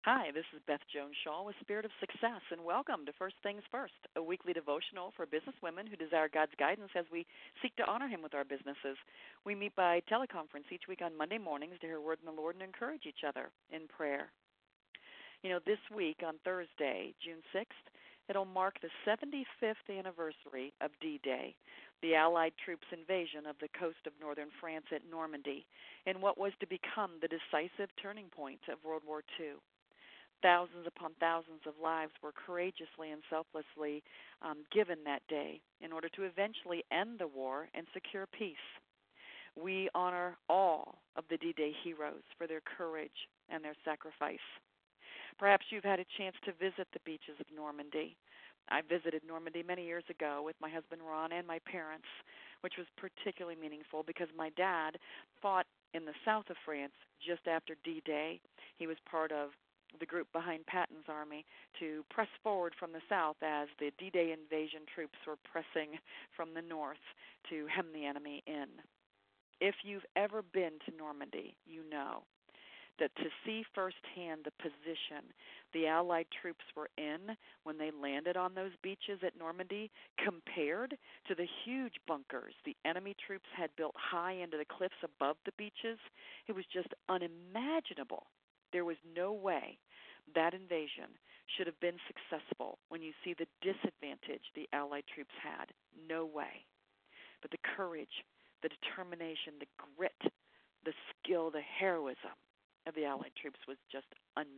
Hi, this is Beth Jones Shaw with Spirit of Success, and welcome to First Things First, a weekly devotional for businesswomen who desire God's guidance as we seek to honor Him with our businesses. We meet by teleconference each week on Monday mornings to hear word from the Lord and encourage each other in prayer. This week on Thursday, June 6th, it'll mark the 75th anniversary of D-Day, the Allied troops' invasion of the coast of northern France at Normandy, in what was to become the decisive turning point of World War II. Thousands upon thousands of lives were courageously and selflessly given that day in order to eventually end the war and secure peace. We honor all of the D-Day heroes for their courage and their sacrifice. Perhaps you've had a chance to visit the beaches of Normandy. I visited Normandy many years ago with my husband Ron and my parents, which was particularly meaningful because my dad fought in the south of France just after D-Day. He was part of the group behind Patton's army to press forward from the south as the D-Day invasion troops were pressing from the north to hem the enemy in. If you've ever been to Normandy, you know that to see firsthand the position the Allied troops were in when they landed on those beaches at Normandy compared to the huge bunkers the enemy troops had built high into the cliffs above the beaches, it was just unimaginable. There was no way that invasion should have been successful when you see the disadvantage the Allied troops had. No way. But the courage, the determination, the grit, the skill, the heroism of the Allied troops was just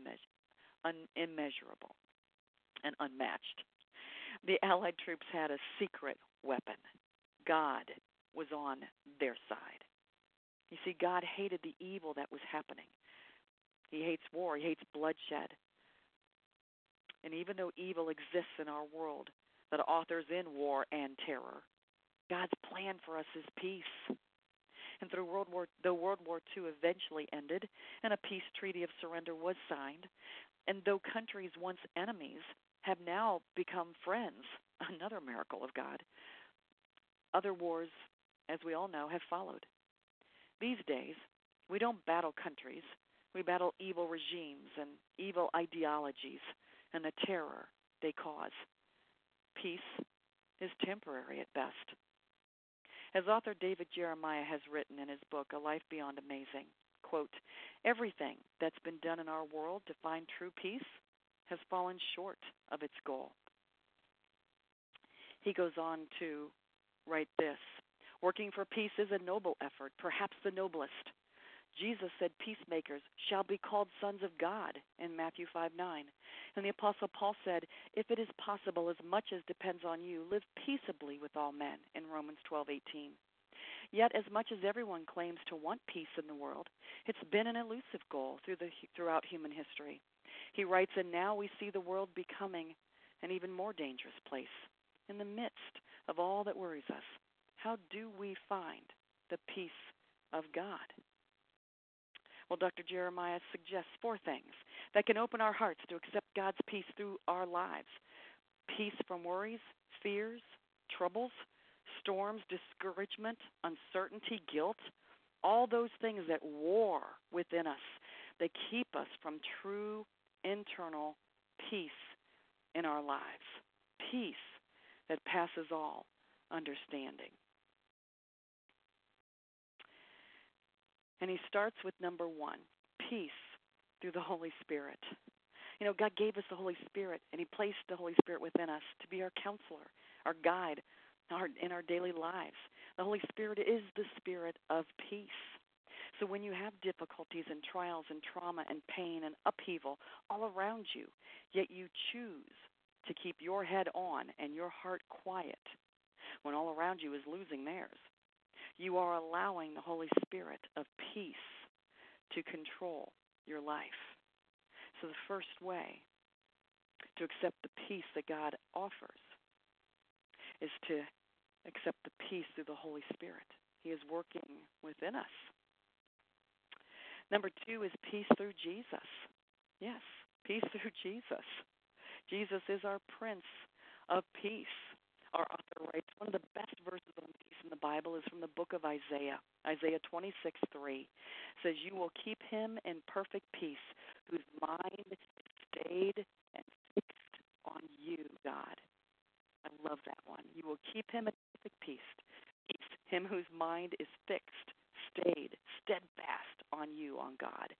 immeasurable and unmatched. The Allied troops had a secret weapon. God was on their side. You see, God hated the evil that was happening. He hates war. He hates bloodshed. And even though evil exists in our world that authors in war and terror, God's plan for us is peace. And through World War II eventually ended, and a peace treaty of surrender was signed, and though countries once enemies have now become friends, another miracle of God, other wars, as we all know, have followed. These days, we don't battle countries. We battle evil regimes and evil ideologies and the terror they cause. Peace is temporary at best. As author David Jeremiah has written in his book, A Life Beyond Amazing, quote, everything that's been done in our world to find true peace has fallen short of its goal. He goes on to write this, working for peace is a noble effort, perhaps the noblest. Jesus said peacemakers shall be called sons of God in Matthew 5:9. And the Apostle Paul said, if it is possible, as much as depends on you, live peaceably with all men in Romans 12:18. Yet as much as everyone claims to want peace in the world, it's been an elusive goal throughout human history. He writes, and now we see the world becoming an even more dangerous place. In the midst of all that worries us, how do we find the peace of God? Well, Dr. Jeremiah suggests 4 things that can open our hearts to accept God's peace through our lives. Peace from worries, fears, troubles, storms, discouragement, uncertainty, guilt, all those things that war within us, that keep us from true internal peace in our lives. Peace that passes all understanding. And he starts with number 1, peace through the Holy Spirit. God gave us the Holy Spirit, and he placed the Holy Spirit within us to be our counselor, our guide in our daily lives. The Holy Spirit is the spirit of peace. So when you have difficulties and trials and trauma and pain and upheaval all around you, yet you choose to keep your head on and your heart quiet when all around you is losing theirs, you are allowing the Holy Spirit of peace to control your life. So the first way to accept the peace that God offers is to accept the peace through the Holy Spirit. He is working within us. Number 2 is peace through Jesus. Yes, peace through Jesus. Jesus is our Prince of Peace. Our author writes, one of the best verses on peace in the Bible is from the book of Isaiah. Isaiah 26:3 says, "You will keep him in perfect peace, whose mind is stayed and fixed on you, God." I love that one. You will keep him in perfect peace. Him whose mind is fixed, stayed, steadfast on you, on God.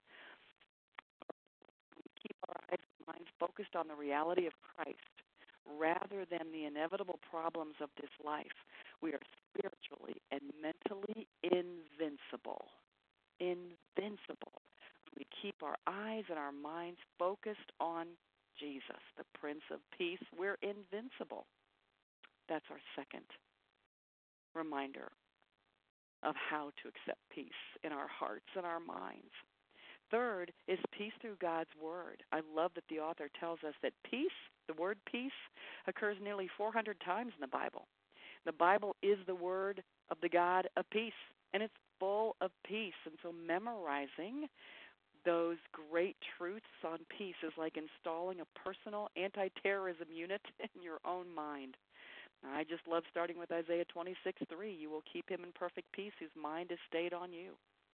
We keep our eyes and minds focused on the reality of Christ rather than the inevitable problems of this life. We are spiritually and mentally invincible. Invincible. We keep our eyes and our minds focused on Jesus, the Prince of Peace. We're invincible. That's our second reminder of how to accept peace in our hearts and our minds. Third is peace through God's Word. I love that the author tells us that peace, the word peace, occurs nearly 400 times in the Bible. The Bible is the Word of the God of peace, and it's full of peace. And so memorizing those great truths on peace is like installing a personal anti-terrorism unit in your own mind. I just love starting with Isaiah 26:3. You will keep him in perfect peace whose mind is stayed on you.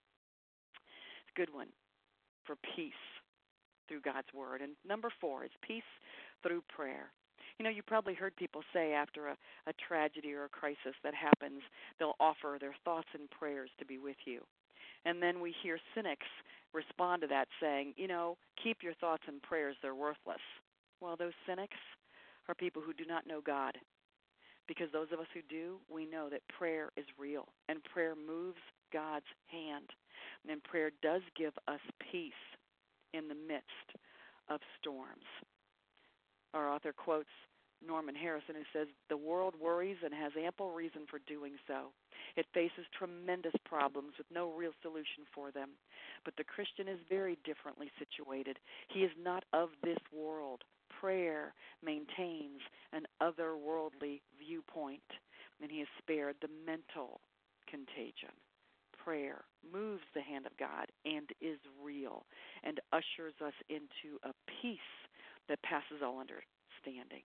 It's a good one for peace through God's Word. And number 4 is peace through prayer. You know, you probably heard people say after a tragedy or a crisis that happens, they'll offer their thoughts and prayers to be with you. And then we hear cynics respond to that saying, you know, keep your thoughts and prayers, they're worthless. Well, those cynics are people who do not know God. Because those of us who do, we know that prayer is real, and prayer moves God's hand. And prayer does give us peace in the midst of storms. Our author quotes Norman Harrison, who says, "The world worries and has ample reason for doing so. It faces tremendous problems with no real solution for them. But the Christian is very differently situated. He is not of this world. Prayer maintains an otherworldly viewpoint, and he is spared the mental contagion. Prayer moves the hand of God and is real and ushers us into a peace that passes all understanding."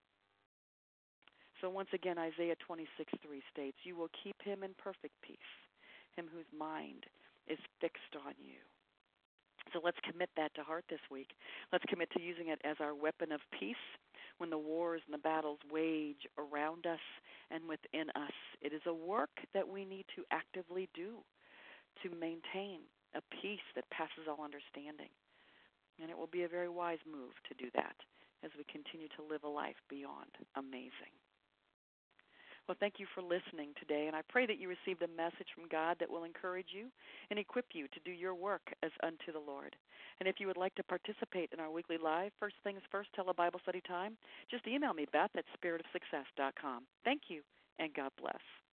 So once again, Isaiah 26:3 states, "You will keep him in perfect peace, him whose mind is fixed on you." So let's commit that to heart this week. Let's commit to using it as our weapon of peace when the wars and the battles wage around us and within us. It is a work that we need to actively do to maintain a peace that passes all understanding. And it will be a very wise move to do that as we continue to live a life beyond amazing. Well, thank you for listening today, and I pray that you received a message from God that will encourage you and equip you to do your work as unto the Lord. And if you would like to participate in our weekly live First Things First Tele-Bible Study time, just email me, Beth at spiritofsuccess.com. Thank you, and God bless.